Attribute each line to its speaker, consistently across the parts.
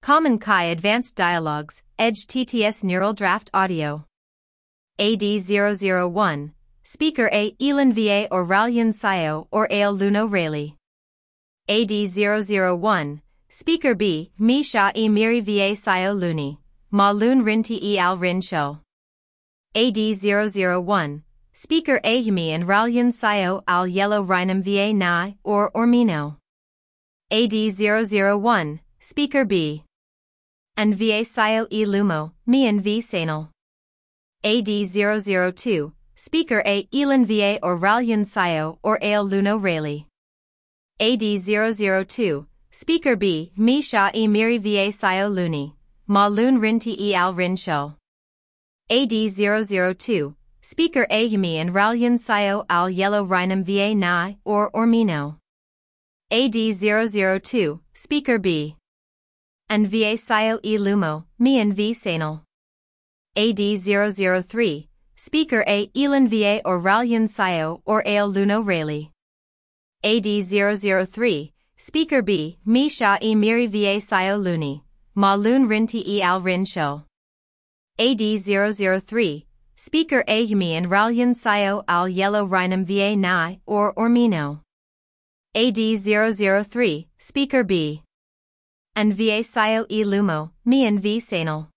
Speaker 1: Common Kai Advanced Dialogues, Edge TTS Neural Draft Audio. AD001, Speaker A. Elin Va or Ralyan Sayo or Ale Luno Rayleigh. AD001, Speaker B. Mi Sha E Miri Va Sayo Luni, Ma Lun Rinti E Al Rin Sho. AD001, Speaker A. Yami and Ralyan Sayo Al Yellow Rhinum Va Nai or Ormino. AD001, Speaker B. And Va Sayo E Lumo, Mi and V Sanal. AD002, Speaker A. Elin Va or Ralyan Sayo or Ale Luno Rayleigh. AD002, Speaker B. Mi Sha E Miri Va Sayo Luni, Ma Lun Rinti E Al Rin Sho. AD002, Speaker A. Yami and Ralyan Sayo Al Yellow Rhinum Va Nai or Ormino. AD002, Speaker B. And Va Sayo E Lumo, Mi and V Sanal. AD003, Speaker A. Elin Va or Ralyan Sayo or Ale Luno Rayleigh. AD003, Speaker B. Mi Sha E Miri Va Sayo Luni, Ma Lun Rinti E Al Rin Sho. AD003, Speaker A. Yami and Ralyan Sayo Al Yellow Rhinum Va Nai or Ormino. AD003, Speaker B. And Va Sayo E Lumo, Mi and V Sanal.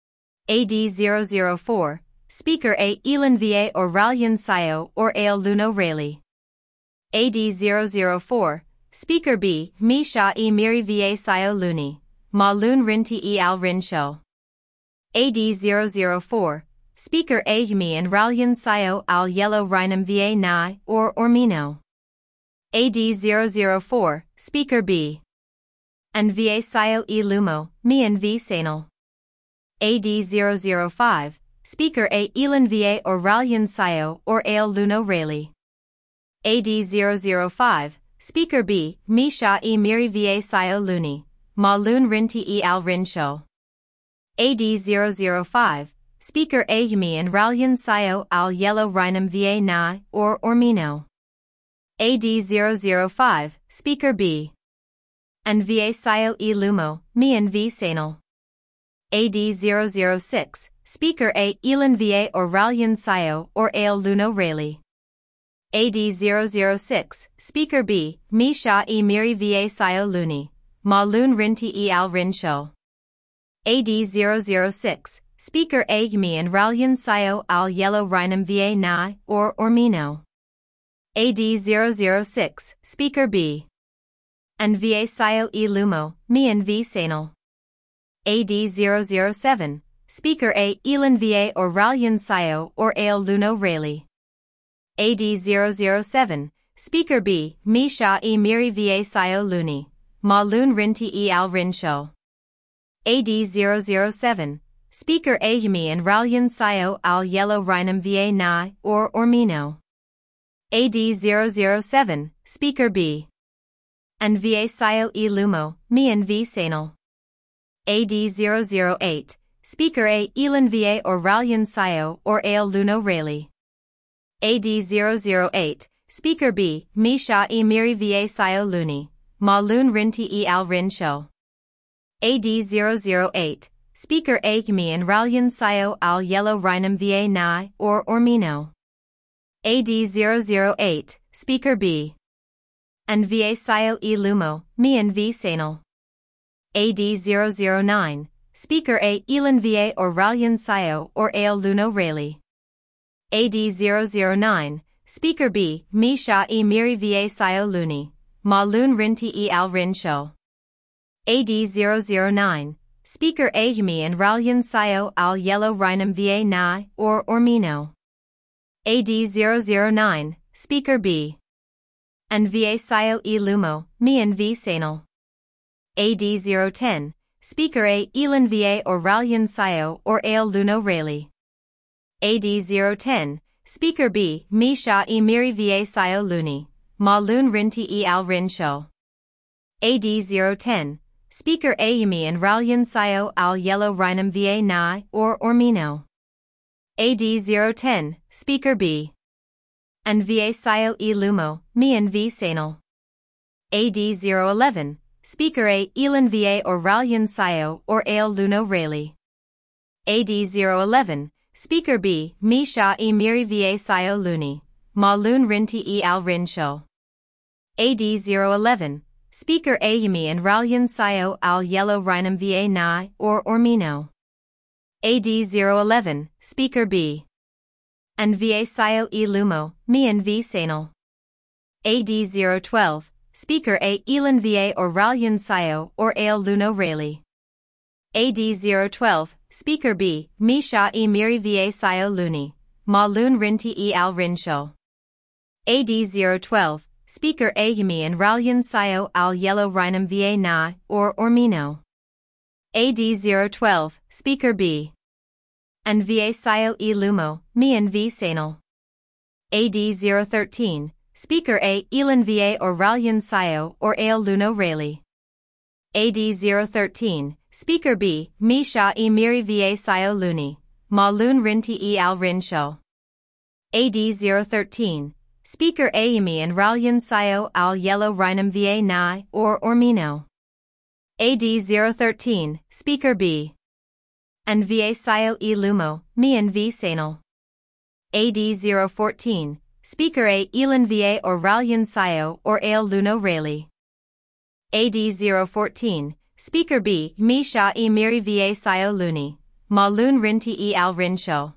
Speaker 1: AD004, Speaker A. Elin Va or Ralyan Sayo or Ale Luno Rayleigh. AD004, Speaker B. Mi Sha E Miri Va Sayo Luni, Ma Lun Rinti E Al Rin Sho. AD004, Speaker A. Yami and Ralyan Sayo Al Yellow Rhinum Va Nai or Ormino. AD004, Speaker B. And Va Sayo E Lumo, Mi and V Sanal. AD005, Speaker A. Elin Va or Ralyan Sayo or Ale Luno Rayleigh. AD005, Speaker B. Mi Sha E Miri Va Sayo Luni, Ma Lun Rinti E Al Rin Sho. AD005, Speaker A. Yami and Ralyan Sayo Al Yellow Rhinum Va Nai or Ormino. AD005, Speaker B. And Va Sayo E Lumo, Mi and V Sanal. AD006, Speaker A. Elin Va or Ralyan Sayo or Ale Luno Rayleigh. AD006, Speaker B. Mi Sha E Miri Va Sayo Luni, Ma Lun Rinti E Al Rin Sho. AD006, Speaker A. Yami and Ralyan Sayo Al Yellow Rhinum Va Nai or Ormino. AD006, Speaker B. And Va Sayo E Lumo, Mi and V Sanal. AD007, Speaker A. Elin Va or Ralyan Sayo or Ale Luno Rayleigh. AD007, Speaker B. Mi Sha E Miri Va Sayo Luni, Ma Lun Rinti E Al Rin Sho. AD007, Speaker A. Yami and Ralyan Sayo Al Yellow Rhinum Va Nai or Ormino. AD007, Speaker B. And Va Sayo E Lumo, Mi and V Sanal. AD008, Speaker A. Elin Va or Ralyan Sayo or Ale Luno Rayleigh. AD008, Speaker B. Mi Sha E Miri Va Sayo Luni, Ma Lun Rinti E Al Rin Sho. AD008, Speaker A. Yami and Ralyan Sayo Al Yellow Rhinum Va Nai or Ormino. AD008, Speaker B. And Va Sayo E Lumo, Mi and V Sanal. AD009, Speaker A. Elin Va or Ralyan Sayo or Ale Luno Rayleigh. AD009, Speaker B. Mi Sha E Miri Va Sayo Luni, Ma Lun Rinti E Al Rin Sho. AD009, Speaker A. Yami and Ralyan Sayo Al Yellow Rhinum Va Nai or Ormino. AD009, Speaker B. And Va Sayo E Lumo, Mi and V Sanal. AD010, Speaker A. Elin Va or Ralyan Sayo or Ale Luno Rayleigh. AD010, Speaker B. Mi Sha E Miri Va Sayo Luni, Ma Lun Rinti E Al Rin Sho. AD010, Speaker A. Yami and Ralyan Sayo Al Yellow Rhinum Va Nai or Ormino. AD010, Speaker B. And Va Sayo E Lumo, Mi and V Sanal. AD011, Speaker A. Elan Va or Ralyan Sayo or Ale Luno Rayleigh. AD011, Speaker B. Misha E Miri Va Sayo Luni, Ma Lun Rinti E Al Rin Show. AD011, Speaker A Yami and Ralyan Sayo Al Yellow Rhinum Va Na or Ormino. AD011, Speaker B. And Va Sayo E Lumo, Mi and V Sanal. AD012, Speaker A Elan Va or Ralyan Sayo or Ale Luno Rayleigh. AD012, Speaker B. Misha E Miri Va Sayo Luni, Ma Lun Rinti E Al Rin Show. AD012, Speaker A Yami and Ralyan Sayo Al Yellow Rhinum Va Na or Ormino. AD012, Speaker B. And Va Sayo E Lumo, Mi and V Sanal. AD013, Speaker A Elan Va or Ralyan Sayo or Ale Luno Rayleigh. AD013, Speaker B. Misha E Miri Va Sayo Luni, Ma Lun Rinti E Al Rin Show. AD013, Speaker A Yami and Ralyan Sayo Al Yellow Rhinum Va Na or Ormino. AD013, Speaker B. And Va Sayo E Lumo, Mi and V Sanal. AD014, Speaker A Elan Va or Ralyan Sayo or Ale Luno Rayleigh. AD014, Speaker B. Misha E Miri Va Sayo Luni, Ma Lun Rinti E Al Rin Show.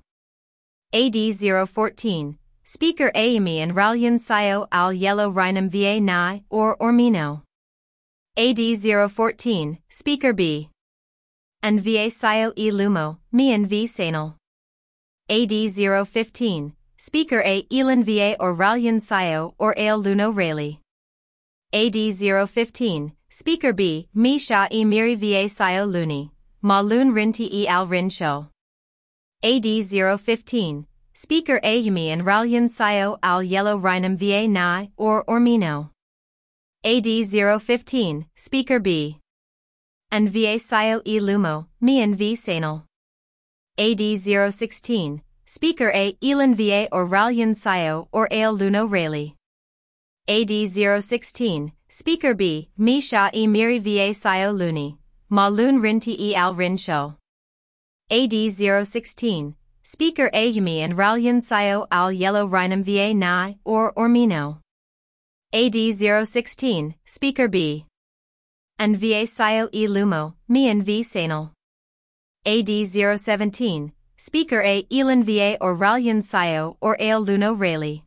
Speaker 1: AD014, Speaker A Yami and Ralyan Sayo Al Yellow Rhinum Va Na or Ormino. AD014, Speaker B. And Va Sayo E Lumo, Mi and V Sanal. AD015, Speaker A Elan Va or Ralyan Sayo or Ale Luno Rayleigh. AD015, Speaker B. Misha E Miri Va Sayo Luni, Ma Lun Rinti E Al Rin Show. AD015, Speaker A Yami and Ralyan Sayo Al Yellow Rhinum Va Na or Ormino. AD015, Speaker B. And Va Sayo E Lumo, Mi and V Sanal. AD016, Speaker A Elan Va or Ralyan Sayo or Ale Luno Rayleigh. AD016, Speaker B. Misha E Miri Va Sayo Luni, Ma Lun Rinti E Al Rin Show. AD016, Speaker A Yami and Ralyan Sayo Al Yellow Rhinum Va Na or Ormino. AD016, Speaker B. And Va Sayo E Lumo, Mi and V Sanal. AD017, Speaker A Elan Va or Ralyan Sayo or Ale Luno Rayleigh.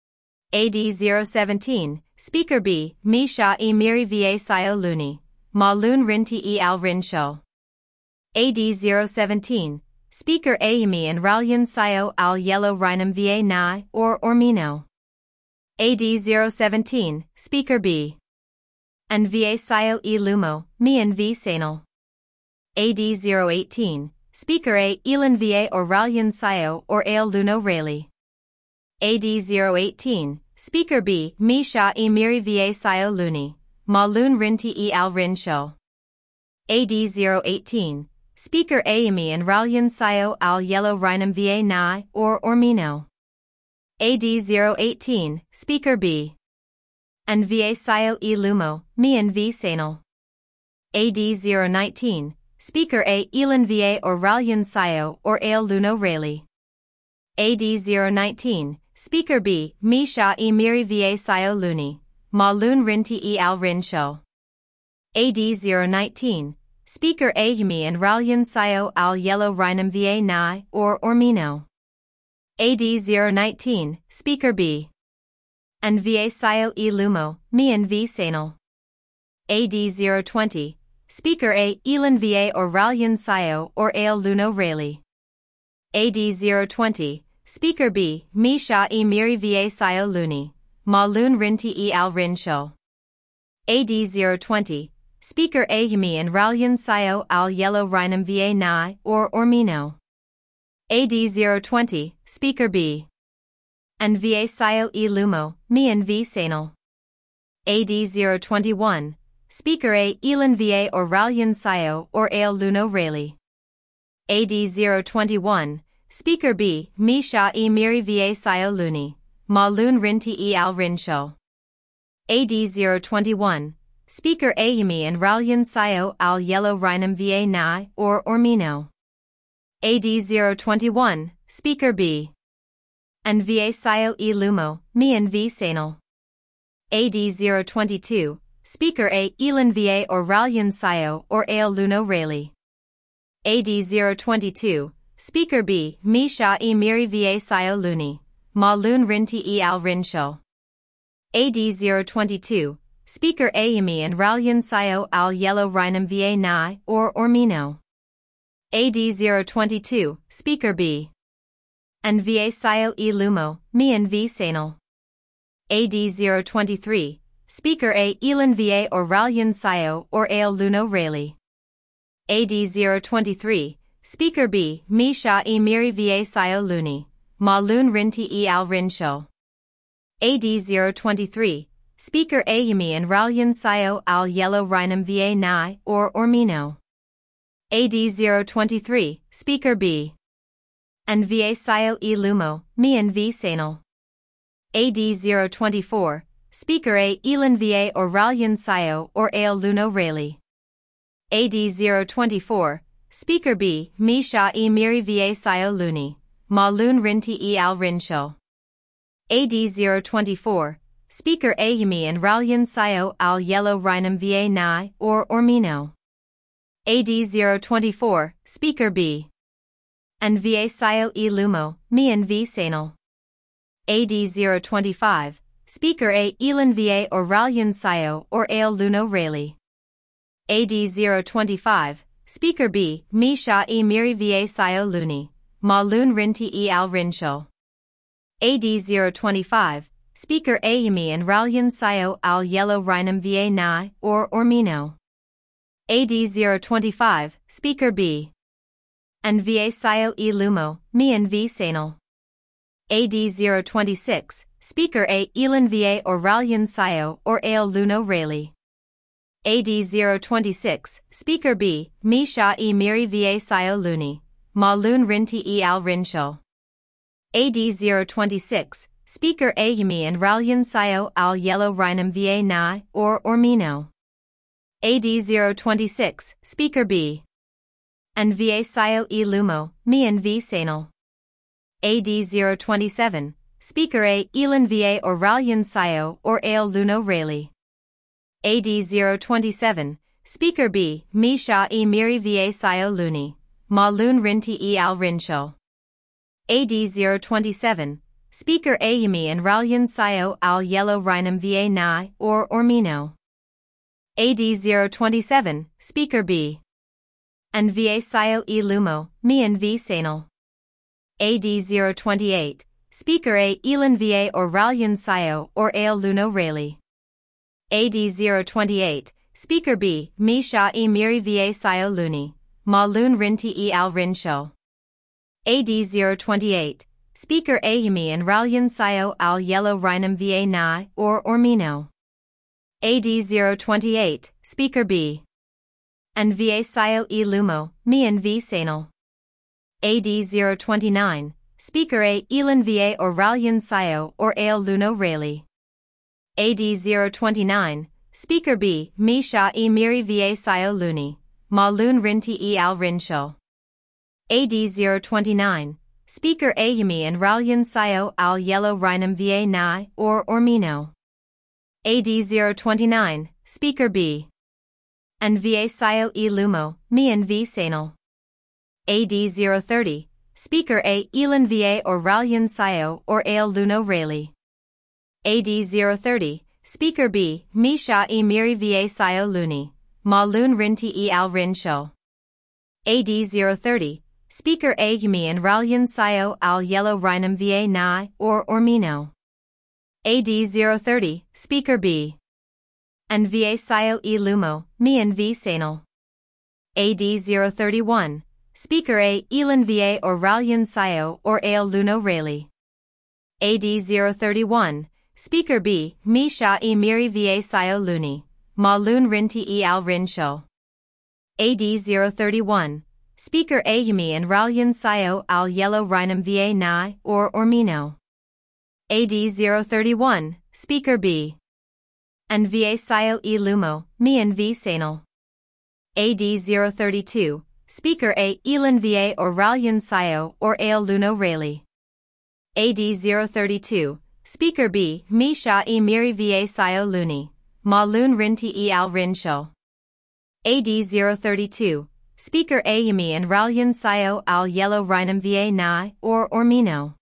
Speaker 1: AD017, Speaker B. Misha E Miri Va Sayo Luni, Ma Lun Rinti E Al Rin Show. AD017, Speaker A Yami and Ralyan Sayo Al Yellow Rhinum Va Na or Ormino. AD017, Speaker B. And Va Sayo E Lumo, Mi and V Sanal. AD018, Speaker A Elan Va or Ralyan Sayo or Ale Luno Rayleigh. AD018, Speaker B. Misha E Miri Va Sayo Luni, Ma Lun Rinti E Al Rin Show. AD018, Speaker A Yami and Ralyan Sayo Al Yellow Rhinum Va Na or Ormino. AD018, Speaker B. And Va Sayo E Lumo, Mi and V Sanal. AD019, Speaker A Elan Va or Ralyan Sayo or Ale Luno Rayleigh. AD019, Speaker B. Misha E Miri Va Sayo Luni, Ma Lun Rinti E Al Rin Show. AD019, Speaker A Yami and Ralyan Sayo Al Yellow Rhinum Va Na or Ormino. AD019, Speaker B. And Va Sayo E Lumo, Mi and V Sanal. AD020, Speaker A Elan Va or Ralyan Sayo or Ale Luno Rayleigh. AD020, Speaker B. Misha E Miri Va Sayo Luni, Ma Lun Rinti E Al Rin Show. AD020, Speaker A Yami and Ralyan Sayo Al Yellow Rhinum Va Na or Ormino. AD020, Speaker B. And Va Sayo E Lumo, Mi and V Sanal. AD021, Speaker A Elan Va or Ralyan Sayo or Ale Luno Rayleigh. AD021, Speaker B. Misha E Miri Va Sayo Luni, Ma Lun Rinti E Al Rin Show. AD021, Speaker A Yumi and Ralyan Sayo al Yellow Rhinum Va Nai or Ormino. AD021, Speaker B. And Va Sayo E Lumo, Mi and V Sanal. AD022, Speaker A Elan Va or Ralyan Sayo or Ale Luno Rayleigh. AD022, Speaker B Mi Sha E Miri Va Sayo Luni, Ma Lun Rinti E Al Rin Sho. AD022, Speaker A Yumi and Ralyan Sayo al Yellow Rhinum Va Nai or Ormino. AD022, Speaker B. And Va Sayo E Lumo, Mi and V Sanal. AD023, Speaker A Elan Va or Ralyan Sayo or Ale Luno Rayleigh. AD023, Speaker B Mi Sha E Miri Va Sayo Luni, Ma Lun Rinti E Al Rin Sho. AD023, Speaker A Yumi and Ralyan Sayo al Yellow Rhinum Va Nai or Ormino. AD023, Speaker B. And Va Sayo E Lumo, Mi and V Sanal. AD024, Speaker A Elan Va or Ralyan Sayo or Ale Luno Rayleigh. AD024, Speaker B Mi Sha E Miri Va Sayo Luni, Ma Lun Rinti E Al Rin Sho. AD024, Speaker A Yumi and Ralyan Sayo al Yellow Rhinum Va Nai or Ormino. AD024, Speaker B. And Va Sayo E Lumo, Mi and V Sanal. AD025, Speaker A Elan Va or Ralyan Sayo or Ale Luno Rayleigh. AD025, Speaker B Mi Sha E Miri Va Sayo Luni, Ma Lun Rinti E Al Rin Sho. AD025, Speaker A Yumi and Ralyan Sayo al Yellow Rhinum Va Nai or Ormino. AD025, Speaker B. And Va Sayo E Lumo, Mi and V Sanal. AD026, Speaker A Elan Va or Ralyan Sayo or Ale Luno Rayleigh. AD026, Speaker B Mi Sha E Miri Va Sayo Luni, Ma Lun Rinti E Al Rin Sho. AD026, Speaker A Yumi and Ralyan Sayo al Yellow Rhinum Va Nai or Ormino. AD026, Speaker B. And Va Sayo E Lumo, Mi and V Sanal. AD027, Speaker A Elan Va or Ralyan Sayo or Ale Luno Rayleigh. AD027, Speaker B Mi Sha E Miri Va Sayo Luni, Ma Lun Rinti E Al Rin Sho. AD027, Speaker A Yumi and Ralyan Sayo al Yellow Rhinum Va Nai or Ormino. AD027, Speaker B. And Va Sayo E Lumo, Mi and V Sanal. AD028, Speaker A Elan Va or Ralyan Sayo or Ale Luno Rayleigh. AD028, Speaker B Mi Sha E Miri Va Sayo Luni, Ma Lun Rinti E Al Rin Sho. AD028, Speaker A Yumi and Ralyan Sayo al Yellow Rhinum Va Nai or Ormino. AD028, Speaker B. And Va Sayo E Lumo, Mi and V Sanal. AD029, Speaker A Elan Va or Ralyan Sayo or Ale Luno Rayleigh. AD029, Speaker B Mi Sha E Miri Va Sayo Luni, Ma Lun Rinti E Al Rin Sho. AD029, Speaker A Yumi and Ralyan Sayo al Yellow Rhinum Va Nai or Ormino. AD029, Speaker B. And Va Sayo E Lumo, Mi and V Sanal. AD030, Speaker A Elan Va or Ralyan Sayo or Ale Luno Rayleigh. AD030, Speaker B Mi Sha E Miri Va Sayo Luni, Ma Lun Rinti E Al Rin Sho. AD030, Speaker A Yumi and Ralyan Sayo al Yellow Rhinum Va Nai or Ormino. AD030, Speaker B. And Va Sayo E Lumo, Mi and V Sanal. AD031, Speaker A Elan Va or Ralyan Sayo or Ale Luno Rayleigh. AD031, Speaker B Mi Sha E Miri Va Sayo Luni, Ma Lun Rinti E Al Rin Sho. AD031, Speaker A Yumi and Ralyan Sayo al Yellow Rhinum Va Nai or Ormino. AD031, Speaker B. and VA Sio e Lumo, Mian V Sanal. AD032, Speaker A Elan VA or Ralyan Sio or Ale Luno Rayleigh. AD032, Speaker B Mi Sha e Miri VA Sio Luni, Ma Lun Rinti e Al Rin Sho. AD032, Speaker A Yami and Ralyan Sio Al Yellow Rhinum VA Nai or Ormino.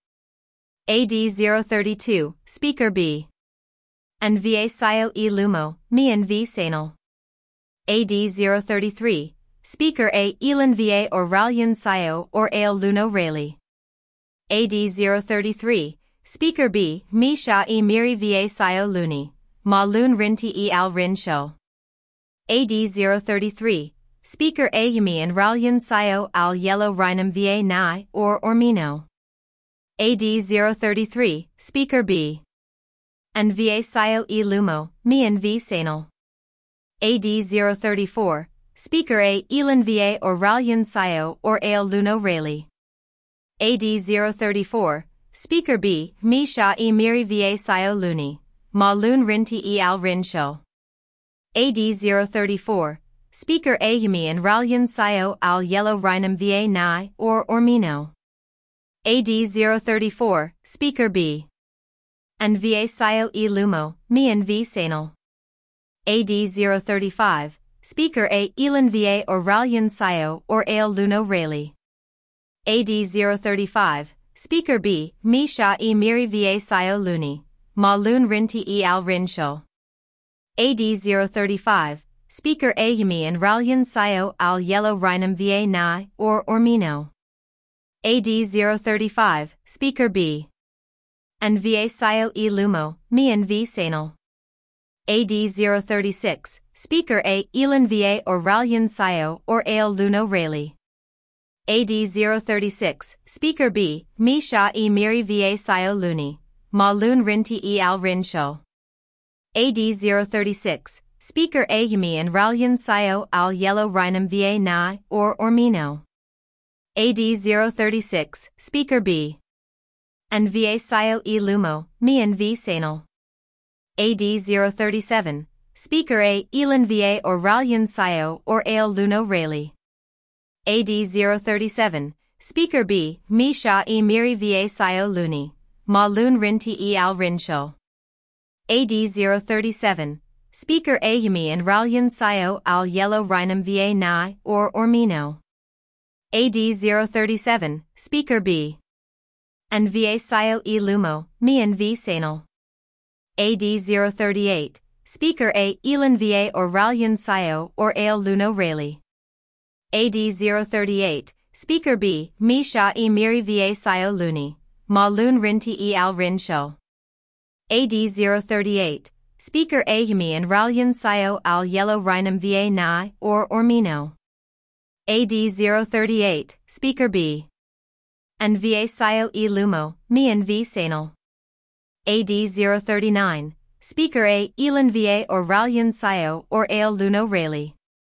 Speaker 1: AD032, Speaker B. And VA Sio e Lumo, Mian V Sanal. AD033, Speaker A Elan VA or Ralyan Sio or Ale Luno Rayleigh. AD033, Speaker B Mi Sha e Miri VA Sio Luni, Ma Lun Rinti e Al Rin Sho. AD033, Speaker A Yami and Ralyan Sio Al Yellow Rhinum VA Nai or Ormino. AD033, Speaker B. And VA Sio e Lumo, Mian V Sanal. AD034, Speaker A Elan VA or Ralyan Sio or Ale Luno Rayleigh. AD034, Speaker B Mi Sha e Miri VA Sio Luni, Ma Lun Rinti e Al Rin Sho. AD034, Speaker A Yami and Ralyan Sio Al Yellow Rhinum VA Nai or Ormino. AD034, Speaker B. And VA Sio e Lumo, Mian V Sanal. AD035, Speaker A Elan VA or Ralyan Sio or Ale Luno Rayleigh. AD035, Speaker B Mi Sha e Miri VA Sio Luni, Ma Lun Rinti e Al Rin Sho. AD035, Speaker A Yami and Ralyan Sio Al Yellow Rhinum VA Nai or Ormino. AD035, Speaker B. And VA Sio e Lumo, Mian V Sanal. AD036, Speaker A Elan VA or Ralyan Sio or Ale Luno Rayleigh. AD036, Speaker B Mi Sha e Miri VA Sio Luni, Ma Lun Rinti e Al Rin Sho. AD036, Speaker A Yami and Ralyan Sio Al Yellow Rhinum VA Nai or Ormino. AD036, Speaker B. And VA Sio e Lumo, Mian V Sanal. AD037, Speaker A Elan VA or Ralyan Sio or Ale Luno Rayleigh. AD037, Speaker B Mi Sha e Miri VA Sio Luni, Ma Lun Rinti e Al Rin Sho. AD037, Speaker A Yami and Ralyan Sio Al Yellow Rhinum VA Nai or Ormino. AD037, Speaker B. And VA Sio e Lumo, Mian V Sanal. AD038, Speaker A Elan VA or Ralyan Sio or Ale Luno Rayleigh. AD038, Speaker B Mi Sha e Miri VA Sio Luni, Ma Lun Rinti e Al Rin Sho. AD038, Speaker A Yami and Ralyan Sio Al Yellow Rhinum VA Nai or Ormino. AD038, Speaker B. And VA Sio e Lumo, Mian V Sanal. AD039, Speaker A Elan VA or Ralyan Sio or Ale Luno Rayleigh.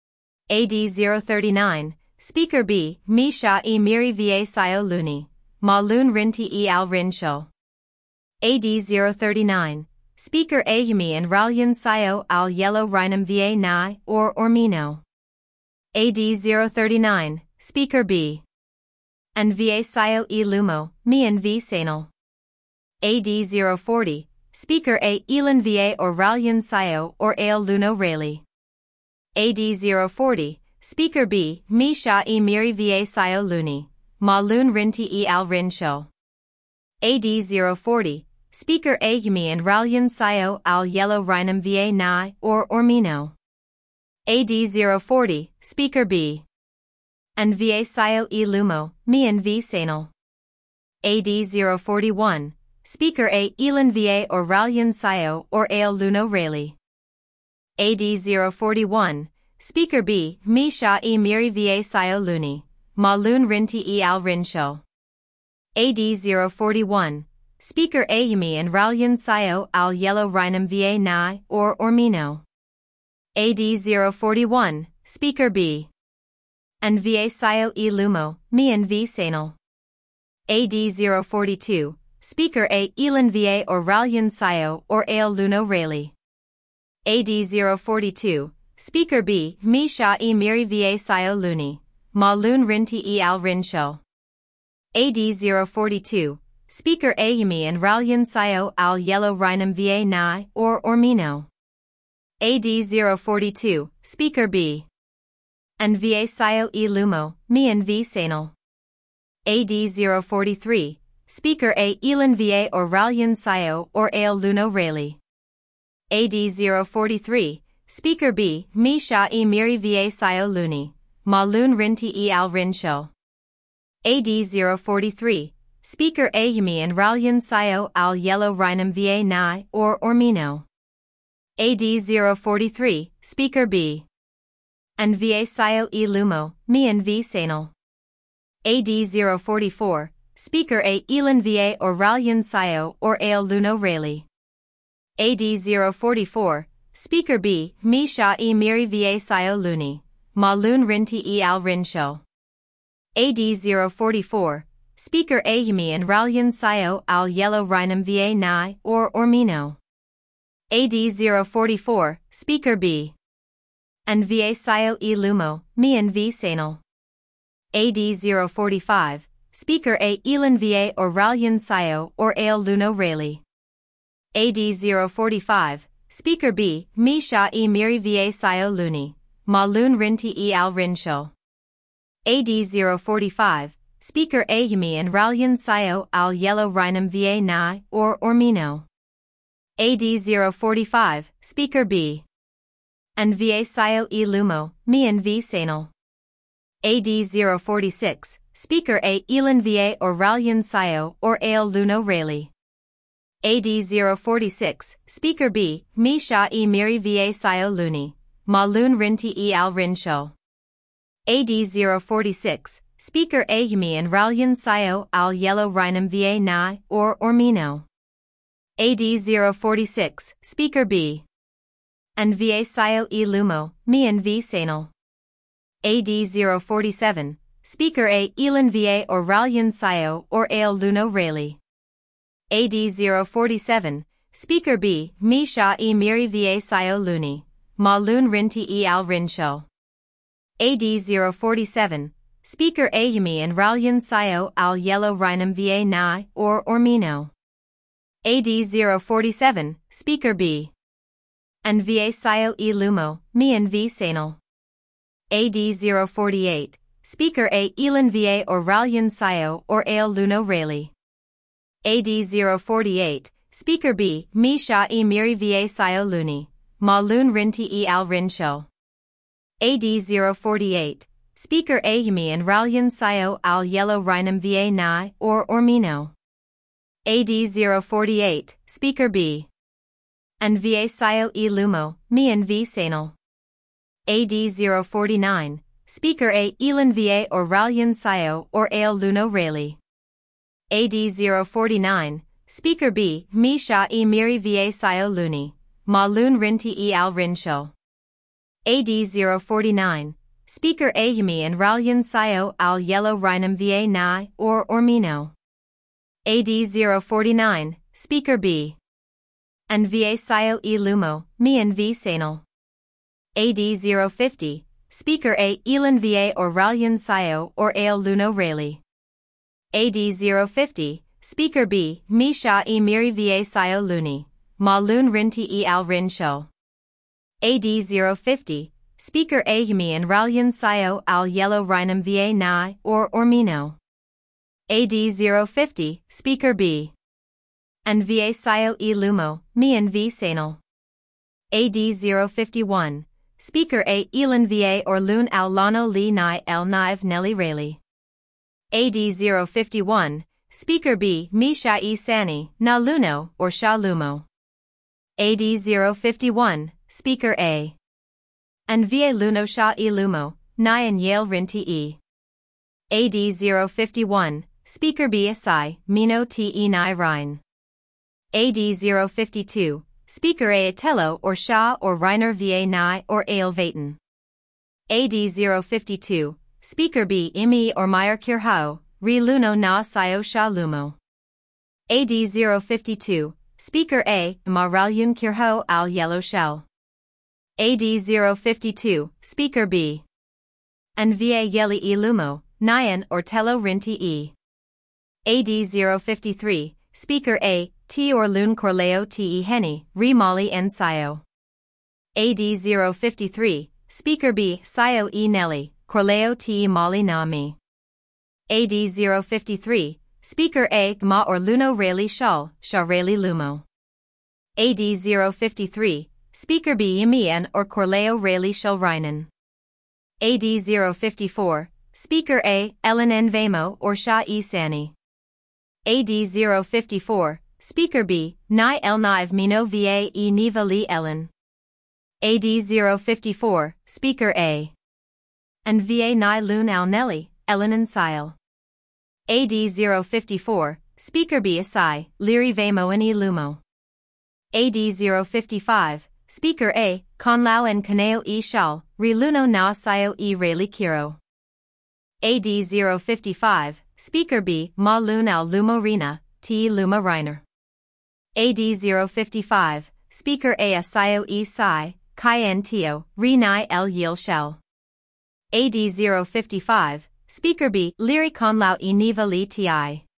Speaker 1: AD039, Speaker B Mi Sha e Miri VA Sio Luni, Ma Lun Rinti e Al Rin Sho. AD039, Speaker A Yami and Ralyan Sio Al Yellow Rhinum VA Nai or Ormino. AD039, Speaker B. And VA Sio e Lumo, Mian V Sanal. AD040, Speaker A Elan VA or Ralyan Sio or Ale Luno Rayleigh. AD040, Speaker B Mi Sha e Miri VA Sio Luni, Ma Lun Rinti e Al Rin Sho. AD040, Speaker A Yami and Ralyan Sio Al Yellow Rhinum VA Nai or Ormino. AD040, Speaker B. And VA Sio e Lumo, Mian V Sanal. AD041, Speaker A Elan VA or Ralyan Sio or Ale Luno Rayleigh. AD041, Speaker B Mi Sha e Miri VA Sio Luni, Ma Lun Rinti e Al Rin Sho. AD041, Speaker A Yami and Ralyan Sio Al Yellow Rhinum VA Nai or Ormino. AD041, Speaker B. And VA Sio e Lumo, Mian V Sanal. AD042, Speaker A Elan VA or Ralyan Sio or Ale Luno Rayleigh. AD042, Speaker B, Mi Sha E Miri Va Sio Luni, Ma Lun Rinti E Al Rin Sho. AD042, Speaker A Yumi and Ralyan Sio Al Yellow Rhinum Va Nai or Ormino. AD042, Speaker B. And Va Sio E Lumo, Mi and V Sanal. AD043, Speaker A Elin Va or Ralyan Sio or Ale Luno Rayleigh. AD043, Speaker B, Mi Sha E Miri Va Sio Luni, Ma Lun Rinti E Al Rin Sho. AD043, Speaker A Yumi and Ralyan Sio Al Yellow Rhinum Va Nai or Ormino. AD043, Speaker B. And Va Sio E Lumo, Mi and V Sanal. AD044, Speaker A Elin Va or Ralyan Sio or Ale Luno Rayleigh. AD044, Speaker B, Mi Sha E Miri Va Sio Luni, Ma Lun Rinti E Al Rin Sho. AD044, Speaker A Yumi and Ralyan Sio Al Yellow Rhinum Va Nai or Ormino. AD044, Speaker B. And Va Sio E Lumo, Mi and V Sanal. AD045, Speaker A Elin Va or Ralyan Sio or Ale Luno Rayleigh. AD045, Speaker B, Mi Sha E Miri Va Sio Luni, Ma Lun Rinti E Al Rin Sho. AD045, Speaker A Yumi and Ralyan Sio Al Yellow Rhinum Va Nai or Ormino. AD045, Speaker B. And Va Sio E Lumo, Mi and V Sanal. AD046, Speaker A Elin Va or Ralyan Sio or Ale Luno Rayleigh. AD046, Speaker B, Mi Sha E Miri Va Sio Luni, Ma Lun Rinti E Al Rin Sho. AD046, Speaker A Yumi and Ralyan Sio Al Yellow Rhinum Va Nai or Ormino. AD046, Speaker B. And Va Sio E Lumo, Mi and V Sanal. AD047, Speaker A Elin Va or Ralyan Sio or Ale Luno Rayleigh. AD047, Speaker B, Mi Sha E Miri Va Sio Luni, Ma Lun Rinti E Al Rin Sho. AD047, Speaker A Yumi and Ralyan Sio Al Yellow Rhinum Va Nai or Ormino. AD047, Speaker B. And Va Sio E Lumo, Mi and V Sanal. AD048, Speaker A Elin Va or Ralyan Sio or Ale Luno Rayleigh. AD048, Speaker B, Mi Sha E Miri Va Sio Luni, Ma Lun Rinti E Al Rin Sho. AD048, Speaker A Yumi and Ralyan Sio Al Yellow Rhinum Va Nai or Ormino. AD048, Speaker B. And Va Sio E Lumo, Mi and V Sanal. AD049, Speaker A Elin Va or Ralyan Sio or Ale Luno Rayleigh. AD049, Speaker B, Mi Sha E Miri Va Sio Luni, Ma Lun Rinti E Al Rin Sho. AD049, Speaker A Yumi and Ralyan Sio Al Yellow Rhinum Va Nai or Ormino. AD049, Speaker B. And Va Sio E Lumo, Mi and V Sanal. AD050, Speaker A Elin Va or Ralyan Sio or Ale Luno Rayleigh. AD050, Speaker B, Mi Sha E Miri Va Sio Luni, Ma Lun Rinti E Al Rin Sho. AD050, Speaker A Yumi and Ralyan Sio Al Yellow Rhinum Va Nai or Ormino. AD050, Speaker B. And Va Sio E Lumo, Mi and V Sanal. AD051, Speaker A Elin Va or Lun Al Lano Li Nai El Naiv Nelly Rayleigh. AD051, Speaker B, Mi Sha E Sani, Na Luno or Sha Lumo. AD051, Speaker A. And Va Luno Sha E Lumo, Nai and Yale Rinti E. AD051, Speaker B Asai, Mino Te Nai Rhine. AD052, Speaker A Atello or Sha or Reiner Va Nai or Ale Vaten. AD052, Speaker B Imi or Meyer Kirhao, Re Luno Na Sio Sha Lumo. AD052, Speaker A, Ma Ralyun Kirho Al Yellow Shell. AD052, Speaker B. And VA Yeli E Lumo, Nyan or Telo Rinti E. AD053, Speaker A, T or Lun Corleo Te Heni, Re Mali N Sio. AD053, Speaker B, Sio E Nelly, Corleo Te Mali Nami. AD053, Speaker A, Ma or Luno Rayli Shal, Sha Rayli Lumo. AD053, Speaker B Yamian or Corleo Rayli Shal Rhinan. AD054, Speaker A, Ellen N Vamo or Sha E Sani. AD054, Speaker B, Ni El Nive Mino Va E Niva Li Ellen. AD054, Speaker A. And Va Ni Lun Al Nelly, Ellen and Sile. AD054, Speaker B Asai, Liri Vamo and E Lumo. AD055, Speaker A, Conlao and Kaneo E Shal, Re Luno Na Sio E Rayli Kiro. AD055, Speaker B, Ma Lun Al Lumo Rina, Te Luma Reiner. AD055, Speaker A Asio E Sai, Kai N Tio, Re Nai El Yil Shell. AD055, Speaker B, Liri Conlao E Niva Li Ti.